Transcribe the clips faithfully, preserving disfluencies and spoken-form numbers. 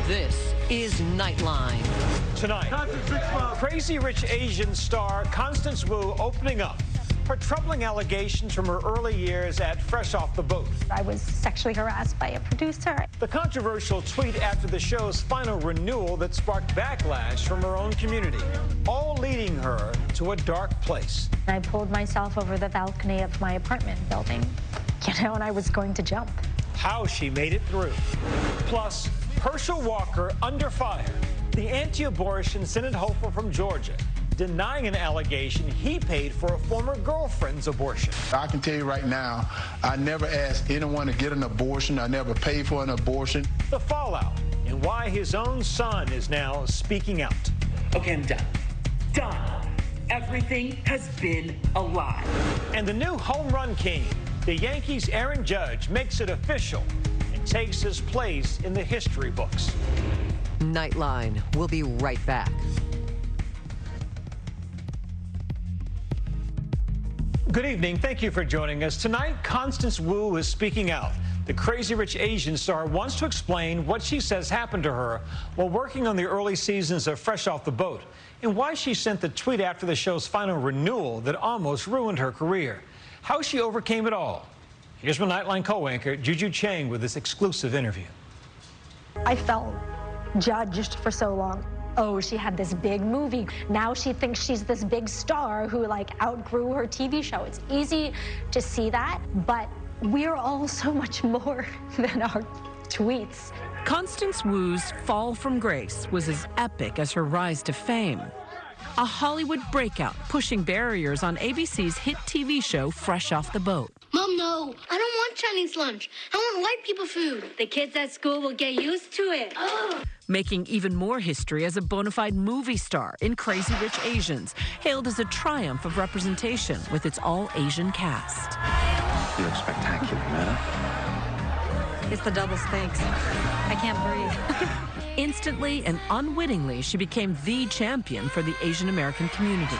This is Nightline. Tonight, Crazy Rich Asian star Constance Wu opening up for troubling allegations from her early years at Fresh Off the Boat. I was sexually harassed by a producer. The controversial tweet after the show's final renewal that sparked backlash from her own community, all leading her to a dark place. I pulled myself over the balcony of my apartment building, you know, and I was going to jump. How she made it through. Plus, Herschel Walker under fire. The anti-abortion Senate hopeful from Georgia, denying an allegation he paid for a former girlfriend's abortion. I can tell you right now, I never asked anyone to get an abortion. I never paid for an abortion. The fallout and why his own son is now speaking out. Okay, I'm done. Done. Everything has been a lie. And the new home run king, the Yankees' Aaron Judge, makes it official and takes his place in the history books. Nightline. We'll be right back. Good evening. Thank you for joining us. Tonight, Constance Wu is speaking out. The Crazy Rich Asian star wants to explain what she says happened to her while working on the early seasons of Fresh Off the Boat and why she sent the tweet after the show's final renewal that almost ruined her career. How she overcame it all. Here's my Nightline co-anchor, Juju Chang, with this exclusive interview. I felt judged for so long. Oh, she had this big movie. Now she thinks she's this big star who like outgrew her T V show. It's easy to see that, but we're all so much more than our tweets. Constance Wu's fall from grace was as epic as her rise to fame. A Hollywood breakout pushing barriers on A B C's hit T V show Fresh Off the Boat. Mom, no, I don't want Chinese lunch. I want white people food. The kids at school will get used to it. Ugh. Making even more history as a bona fide movie star in Crazy Rich Asians, hailed as a triumph of representation with its all-Asian cast. You look spectacular, man. It's the double stakes. I can't breathe. Instantly and unwittingly, she became the champion for the Asian American community.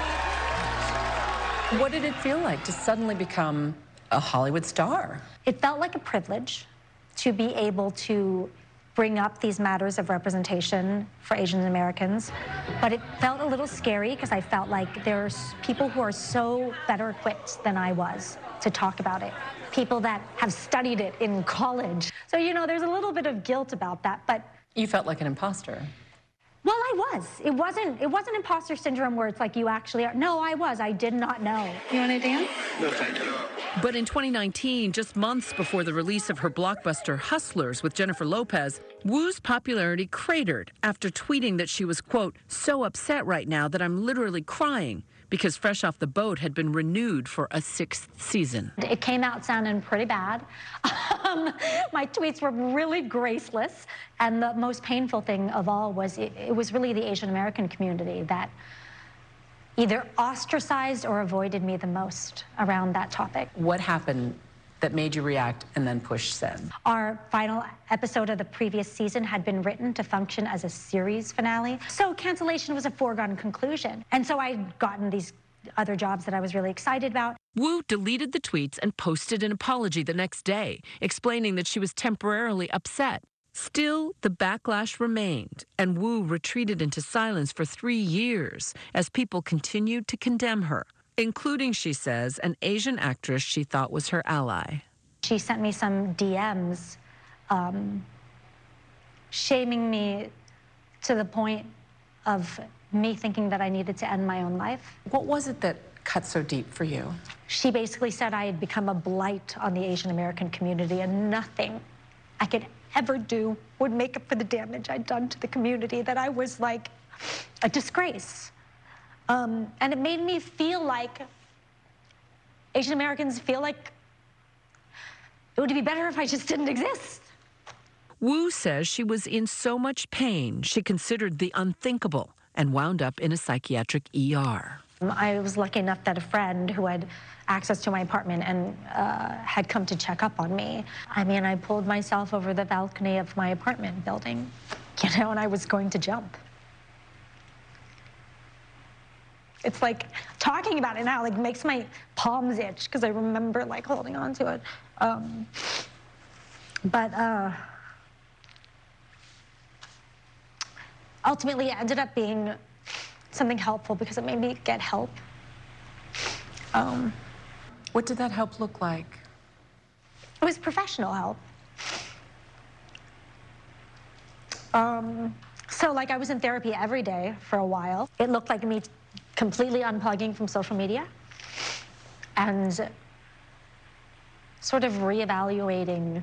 What did it feel like to suddenly become a Hollywood star? It felt like a privilege to be able to bring up these matters of representation for Asian Americans, but it felt a little scary because I felt like there's people who are so better equipped than I was to talk about it, people that have studied it in college. So, you know, there's a little bit of guilt about that, but you felt like an imposter. Well, I was. It wasn't, it wasn't imposter syndrome where it's like you actually are. No, I was. I did not know. You want to dance? No, thank you. But in twenty nineteen, just months before the release of her blockbuster Hustlers with Jennifer Lopez, Wu's popularity cratered after tweeting that she was, quote, so upset right now that I'm literally crying because Fresh Off the Boat had been renewed for a sixth season. It came out sounding pretty bad. Um, my tweets were really graceless. And the most painful thing of all was it, it was really the Asian American community that either ostracized or avoided me the most around that topic. What happened that made you react and then push send? Our final episode of the previous season had been written to function as a series finale. So cancellation was a foregone conclusion. And so I'd gotten these other jobs that I was really excited about. Wu deleted the tweets and posted an apology the next day, explaining that she was temporarily upset. Still, the backlash remained, and Wu retreated into silence for three years as people continued to condemn her, including, she says, an Asian actress she thought was her ally. She sent me some D Ms um, shaming me to the point of me thinking that I needed to end my own life. What was it that cut so deep for you? She basically said I had become a blight on the Asian American community and nothing I could ever do would make up for the damage I'd done to the community, that I was like a disgrace. Um, and it made me feel like Asian Americans feel like it would be better if I just didn't exist. Wu says she was in so much pain, she considered the unthinkable and wound up in a psychiatric E R. I was lucky enough that a friend who had access to my apartment and uh, had come to check up on me. I mean, I pulled myself over the balcony of my apartment building, you know, and I was going to jump. It's like, talking about it now, like, makes my palms itch, because I remember, like, holding on to it. Um, but, uh, ultimately it ended up being something helpful because it made me get help. Um, what did that help look like? It was professional help. Um, so like I was in therapy every day for a while. It looked like me completely unplugging from social media and sort of reevaluating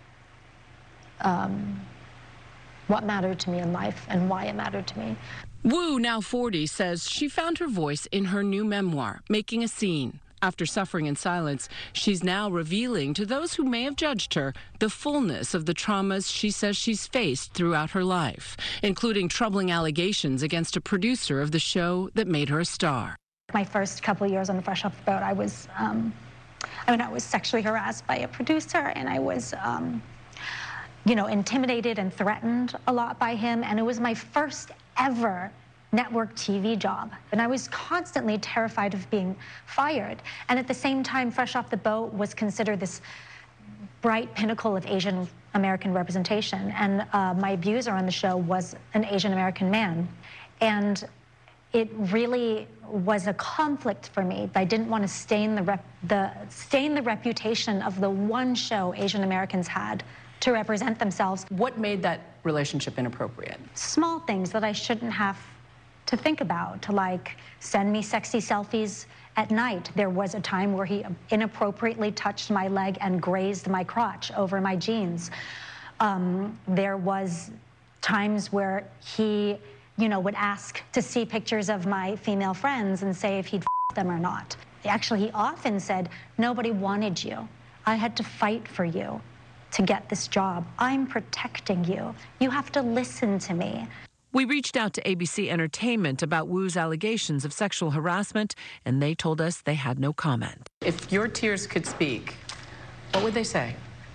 um, what mattered to me in life and why it mattered to me. Wu, now forty, says she found her voice in her new memoir, Making a Scene. After suffering in silence, she's now revealing to those who may have judged her the fullness of the traumas she says she's faced throughout her life, including troubling allegations against a producer of the show that made her a star. My first couple of years on the Fresh Off the Boat, I was, um, I mean, I was sexually harassed by a producer, and I was, um, you know, intimidated and threatened a lot by him, and it was my first ever network T V job. And I was constantly terrified of being fired. And at the same time, Fresh Off the Boat was considered this bright pinnacle of Asian American representation. And uh, my abuser on the show was an Asian American man. And it really was a conflict for me. I didn't want to stain the, rep the, stain the reputation of the one show Asian Americans had to represent themselves. What made that relationship inappropriate? Small things that I shouldn't have to think about, to like send me sexy selfies at night. There was a time where he inappropriately touched my leg and grazed my crotch over my jeans. Um, there was times where he, you know, would ask to see pictures of my female friends and say if he'd f them or not. Actually, he often said, nobody wanted you. I had to fight for you to get this job. I'm protecting you. You have to listen to me. We reached out to A B C Entertainment about Wu's allegations of sexual harassment, and they told us they had no comment. If your tears could speak, what would they say?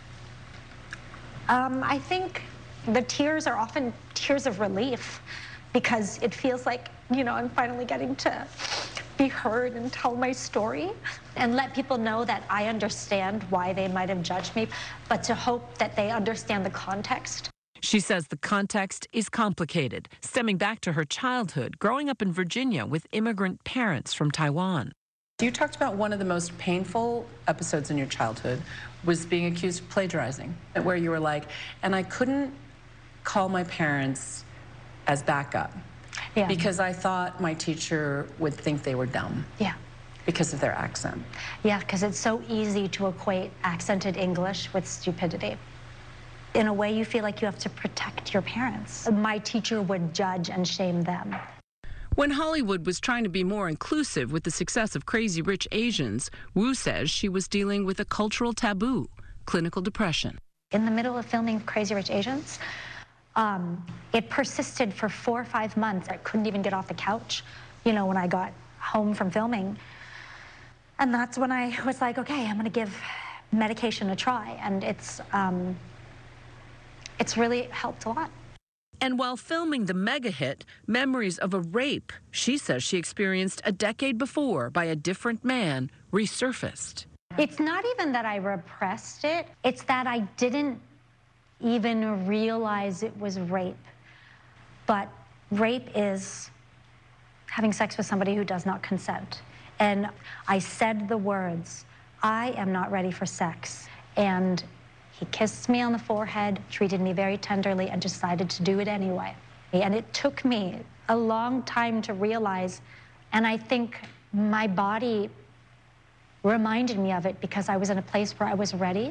Um, I think the tears are often tears of relief because it feels like, you know, I'm finally getting to be heard and tell my story and let people know that I understand why they might have judged me, but to hope that they understand the context. She says the context is complicated, stemming back to her childhood, growing up in Virginia with immigrant parents from Taiwan. You talked about one of the most painful episodes in your childhood was being accused of plagiarizing, where you were like, and I couldn't call my parents as backup yeah. because I thought my teacher would think they were dumb. Yeah. Because of their accent. Yeah, because it's so easy to equate accented English with stupidity. In a way, you feel like you have to protect your parents. My teacher would judge and shame them. When Hollywood was trying to be more inclusive with the success of Crazy Rich Asians, Wu says she was dealing with a cultural taboo, clinical depression. In the middle of filming Crazy Rich Asians, um, it persisted for four or five months. I couldn't even get off the couch, you know, when I got home from filming. And that's when I was like, okay, I'm gonna give medication a try. And it's, um, it's really helped a lot. And while filming the mega hit, Memories of a Rape, she says she experienced a decade before by a different man, resurfaced. It's not even that I repressed it, it's that I didn't even realize it was rape. But rape is having sex with somebody who does not consent. And I said the words, I am not ready for sex. And he kissed me on the forehead, treated me very tenderly, and decided to do it anyway. And it took me a long time to realize, and I think my body reminded me of it because I was in a place where I was ready.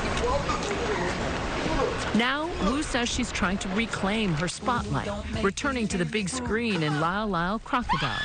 Now, Wu says she's trying to reclaim her spotlight, returning to the big screen in Lyle Lyle Crocodile,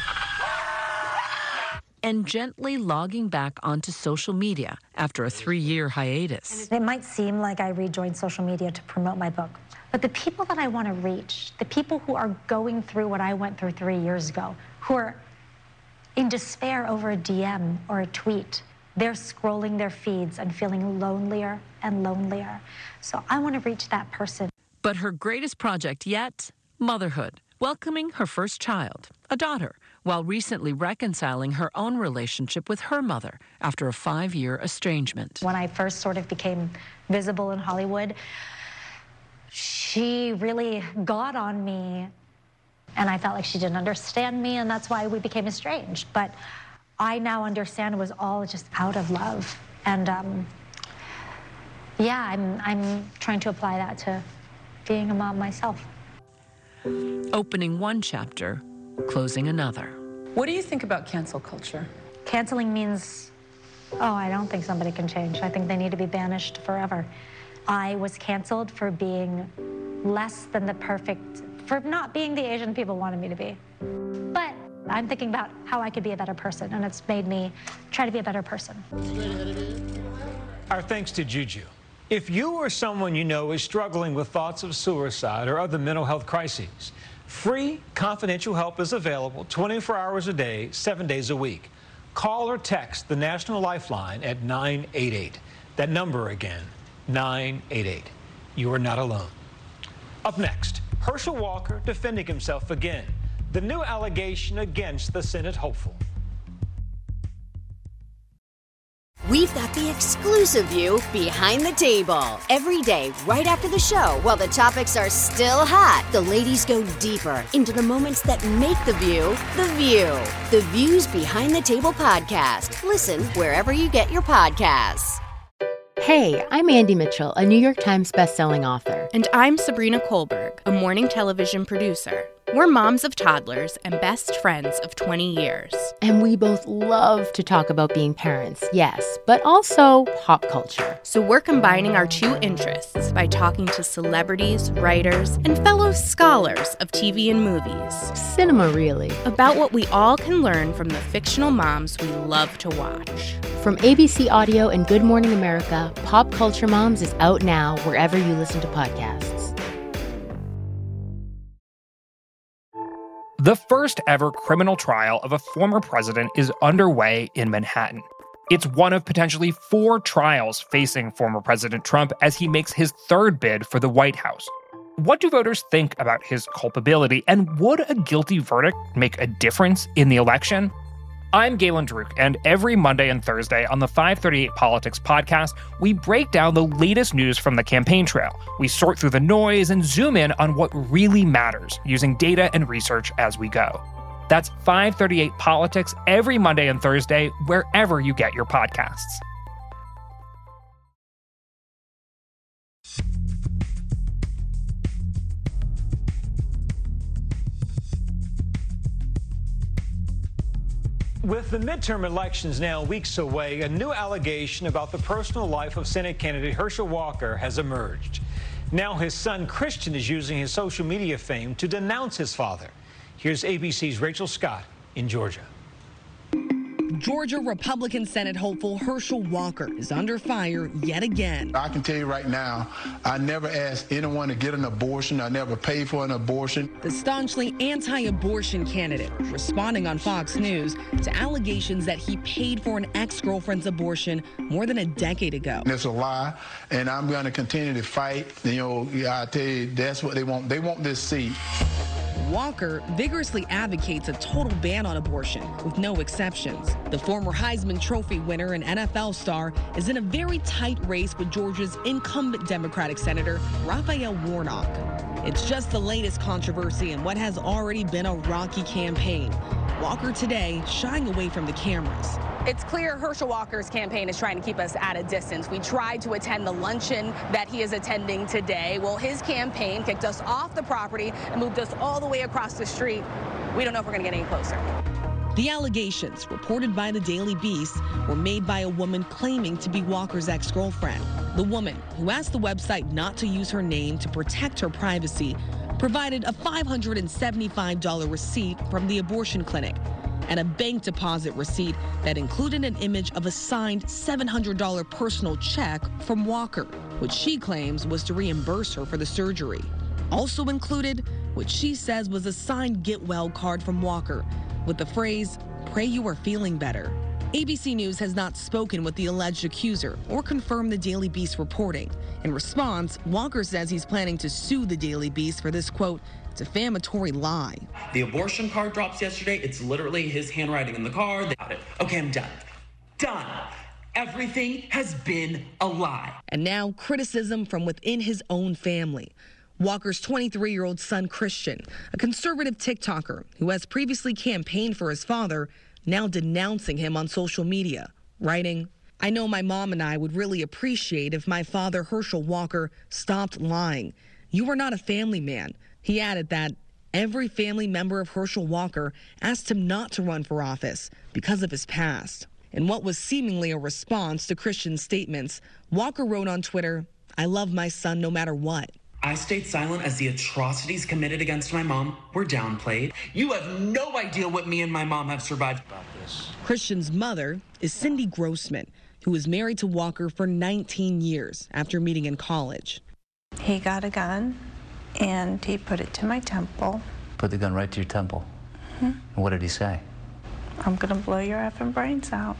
and gently logging back onto social media after a three-year hiatus. It might seem like I rejoined social media to promote my book, but the people that I want to reach, the people who are going through what I went through three years ago, who are in despair over a D M or a tweet, they're scrolling their feeds and feeling lonelier and lonelier. So I want to reach that person. But her greatest project yet, motherhood, welcoming her first child, a daughter, while recently reconciling her own relationship with her mother after a five-year estrangement. When I first sort of became visible in Hollywood, she really got on me And I felt like she didn't understand me, and that's why we became estranged. But I now understand it was all just out of love. And um, yeah, I'm, I'm trying to apply that to being a mom myself. Opening one chapter, closing another. What do you think about cancel culture? Canceling means, oh, I don't think somebody can change. I think they need to be banished forever. I was canceled for being less than the perfect, for not being the Asian people wanted me to be. But I'm thinking about how I could be a better person, and it's made me try to be a better person. Our thanks to Juju. If you or someone you know is struggling with thoughts of suicide or other mental health crises, free confidential help is available twenty-four hours a day, seven days a week. Call or text the National Lifeline at nine eight eight. That number again, nine eight eight. You are not alone. Up next, Herschel Walker defending himself again. The new allegation against the Senate hopeful. We've got the exclusive view behind the table. Every day, right after the show, while the topics are still hot, the ladies go deeper into the moments that make the view the view. The Views Behind the Table podcast. Listen wherever you get your podcasts. Hey, I'm Andy Mitchell, a New York Times bestselling author. And I'm Sabrina Kohlberg, a morning television producer. We're moms of toddlers and best friends of twenty years. And we both love to talk about being parents, yes, but also pop culture. So we're combining our two interests by talking to celebrities, writers, and fellow scholars of T V and movies. Cinema, really. About what we all can learn from the fictional moms we love to watch. From A B C Audio and Good Morning America, Pop Culture Moms is out now wherever you listen to podcasts. The first ever criminal trial of a former president is underway in Manhattan. It's one of potentially four trials facing former President Trump as he makes his third bid for the White House. What do voters think about his culpability, and would a guilty verdict make a difference in the election? I'm Galen Druk, and every Monday and Thursday on the five thirty-eight Politics podcast, we break down the latest news from the campaign trail. We sort through the noise and zoom in on what really matters, using data and research as we go. That's five thirty-eight Politics every Monday and Thursday, wherever you get your podcasts. With the midterm elections now weeks away, a new allegation about the personal life of Senate candidate Herschel Walker has emerged. Now his son Christian is using his social media fame to denounce his father. Here's A B C's Rachel Scott in Georgia. Georgia Republican Senate hopeful Herschel Walker is under fire yet again. I can tell you right now, I never asked anyone to get an abortion. I never paid for an abortion. The staunchly anti-abortion candidate responding on Fox News to allegations that he paid for an ex-girlfriend's abortion more than a decade ago. It's a lie, and I'm going to continue to fight. You know, I tell you, that's what they want. They want this seat. Walker vigorously advocates a total ban on abortion with no exceptions. The former Heisman Trophy winner and N F L star is in a very tight race with Georgia's incumbent Democratic Senator Raphael Warnock. It's just the latest controversy in what has already been a rocky campaign. Walker today shying away from the cameras. It's clear Herschel Walker's campaign is trying to keep us at a distance. We tried to attend the luncheon that he is attending today. Well, his campaign kicked us off the property and moved us all the way across the street. We don't know if we're going to get any closer. The allegations, reported by the Daily Beast, were made by a woman claiming to be Walker's ex-girlfriend. The woman, who asked the website not to use her name to protect her privacy, provided a five hundred seventy-five dollars receipt from the abortion clinic and a bank deposit receipt that included an image of a signed seven hundred dollars personal check from Walker, which she claims was to reimburse her for the surgery. Also included, what she says was a signed get well card from Walker with the phrase, "Pray you are feeling better." A B C News has not spoken with the alleged accuser or confirmed the Daily Beast reporting. In response, Walker says he's planning to sue the Daily Beast for this, quote, defamatory lie. The abortion card drops yesterday. It's literally his handwriting in the card. They got it. Okay, I'm done. Done. Everything has been a lie. And now criticism from within his own family. Walker's twenty-three-year-old son, Christian, a conservative TikToker who has previously campaigned for his father, now denouncing him on social media, writing, "I know my mom and I would really appreciate if my father, Herschel Walker, stopped lying. You are not a family man." He added that every family member of Herschel Walker asked him not to run for office because of his past. In what was seemingly a response to Christian's statements, Walker wrote on Twitter, "I love my son no matter what." I stayed silent as the atrocities committed against my mom were downplayed. You have no idea what me and my mom have survived about this. Christian's mother is Cindy Grossman, who was married to Walker for nineteen years after meeting in college. He got a gun and he put it to my temple. Put the gun right to your temple? Mm-hmm. And what did he say? "I'm gonna blow your effing brains out."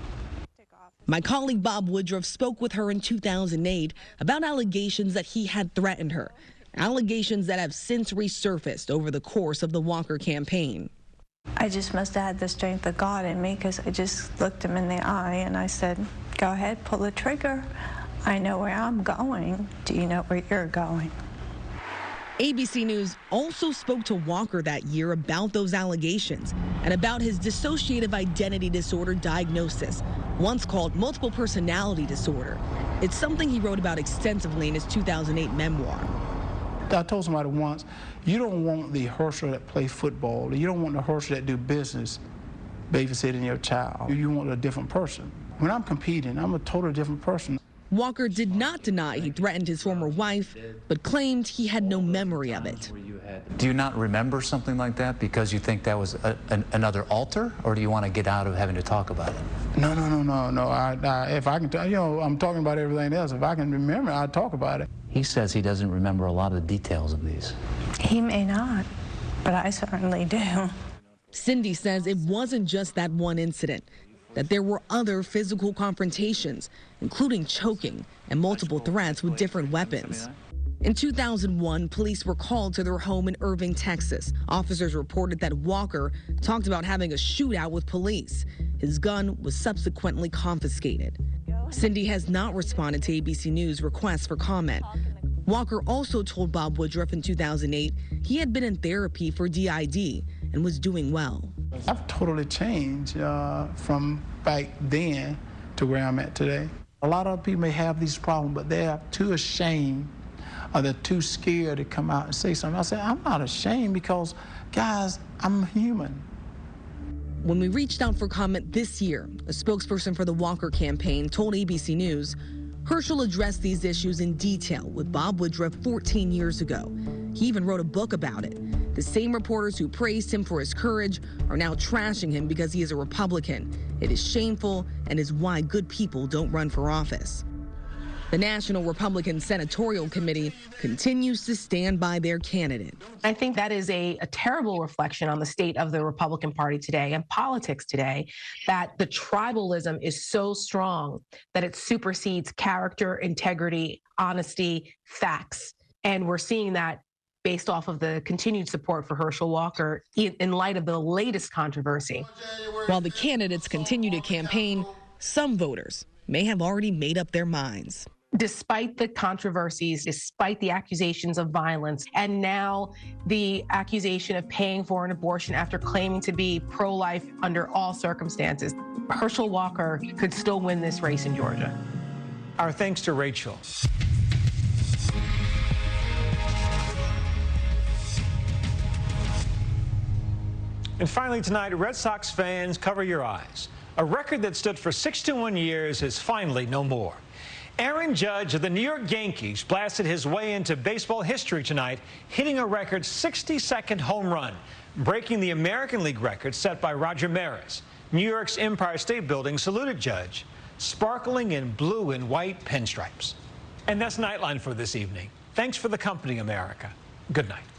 My colleague Bob Woodruff spoke with her in two thousand eight about allegations that he had threatened her, allegations that have since resurfaced over the course of the Walker campaign. I just must have had the strength of God in me, because I just looked him in the eye and I said, "Go ahead, pull the trigger. I know where I'm going. Do you know where you're going?" A B C News also spoke to Walker that year about those allegations and about his dissociative identity disorder diagnosis, once called multiple personality disorder. It's something he wrote about extensively in his two thousand eight memoir. I told somebody once, you don't want the Herschel that play football, you don't want the Herschel that do business babysitting your child. You want a different person. When I'm competing, I'm a totally different person. Walker did not deny he threatened his former wife, but claimed he had no memory of it. Do you not remember something like that because you think that was a, an, another alter, or do you want to get out of having to talk about it? No, no, no, no, no. I, I, if I can, tell you know, I'm talking about everything else. If I can remember, I'd talk about it. He says he doesn't remember a lot of the details of these. He may not, but I certainly do. Cindy says it wasn't just that one incident, that there were other physical confrontations, including choking and multiple threats with different weapons. In two thousand one, police were called to their home in Irving, Texas. Officers reported that Walker talked about having a shootout with police. His gun was subsequently confiscated. Cindy has not responded to A B C News' requests for comment. Walker also told Bob Woodruff in two thousand eight he had been in therapy for D I D and was doing well. I've totally changed uh, from back then to where I'm at today. A lot of people may have these problems, but they're too ashamed or they're too scared to come out and say something. I said, I'm not ashamed because, guys, I'm human. When we reached out for comment this year, a spokesperson for the Walker campaign told A B C News, Herschel addressed these issues in detail with Bob Woodruff fourteen years ago. He even wrote a book about it. The same reporters who praised him for his courage are now trashing him because he is a Republican. It is shameful and is why good people don't run for office. The National Republican Senatorial Committee continues to stand by their candidate. I think that is a, a terrible reflection on the state of the Republican Party today and politics today, that the tribalism is so strong that it supersedes character, integrity, honesty, facts. And we're seeing that based off of the continued support for Herschel Walker in, in light of the latest controversy. While the candidates continue to campaign, some voters may have already made up their minds. Despite the controversies, despite the accusations of violence, and now the accusation of paying for an abortion after claiming to be pro-life under all circumstances, Herschel Walker could still win this race in Georgia. Our thanks to Rachel. And finally tonight, Red Sox fans, cover your eyes. A record that stood for sixty-one years is finally no more. Aaron Judge of the New York Yankees blasted his way into baseball history tonight, hitting a record sixty-second home run, breaking the American League record set by Roger Maris. New York's Empire State Building saluted Judge, sparkling in blue and white pinstripes. And that's Nightline for this evening. Thanks for the company, America. Good night.